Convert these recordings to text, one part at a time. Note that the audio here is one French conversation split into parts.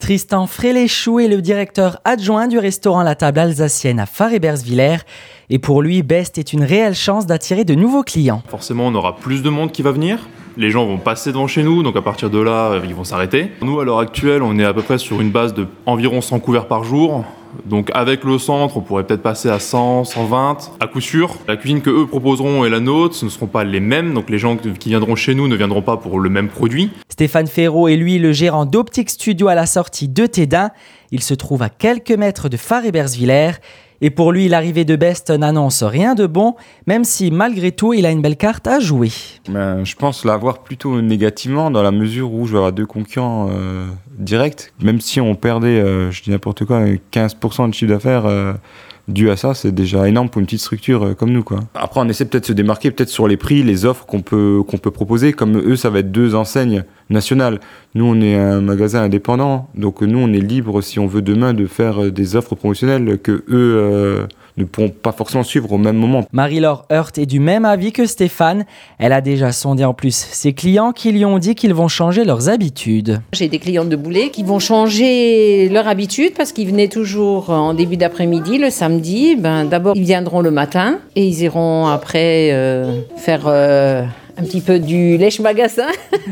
Tristan Fréléchou est le directeur adjoint du restaurant La Table Alsacienne à Fars-Hébersvillers. Et pour lui, Best est une réelle chance d'attirer de nouveaux clients. Forcément, on aura plus de monde qui va venir. Les gens vont passer devant chez nous, donc à partir de là, ils vont s'arrêter. Nous, à l'heure actuelle, on est à peu près sur une base de environ 100 couverts par jour. Donc avec le centre, on pourrait peut-être passer à 100, 120, à coup sûr. La cuisine que eux proposeront et la nôtre, ce ne seront pas les mêmes. Donc les gens qui viendront chez nous ne viendront pas pour le même produit. Stéphane Ferraud est lui le gérant d'Optique Studio à la sortie de Tédin. Il se trouve à quelques mètres de Fars-Hébersvillers. Et pour lui, l'arrivée de Best n'annonce rien de bon, même si malgré tout, il a une belle carte à jouer. Je pense la voir plutôt négativement dans la mesure où je vais avoir deux concurrents directs. Même si on perdait, je dis n'importe quoi, 15% de chiffre d'affaires dû à ça, c'est déjà énorme pour une petite structure comme nous, quoi. Après, on essaie peut-être de se démarquer peut-être sur les prix, les offres qu'on peut proposer. Comme eux, ça va être deux enseignes nationales. Nous, on est un magasin indépendant, donc nous, on est libre si on veut demain de faire des offres promotionnelles que eux ne pourront pas forcément suivre au même moment. Marie-Laure Heurt est du même avis que Stéphane. Elle a déjà sondé en plus ses clients qui lui ont dit qu'ils vont changer leurs habitudes. J'ai des clients de Boulet qui vont changer leur habitude parce qu'ils venaient toujours en début d'après-midi, le samedi. D'abord, ils viendront le matin et ils iront après faire un petit peu du lèche-magasin.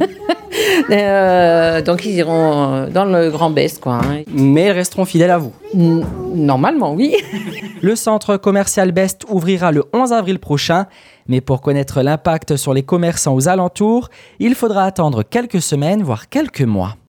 Donc ils iront dans le Grand Best, quoi. Mais ils resteront fidèles à vous. Normalement, oui. Le centre commercial Best ouvrira le 11 avril prochain. Mais pour connaître l'impact sur les commerçants aux alentours, il faudra attendre quelques semaines, voire quelques mois.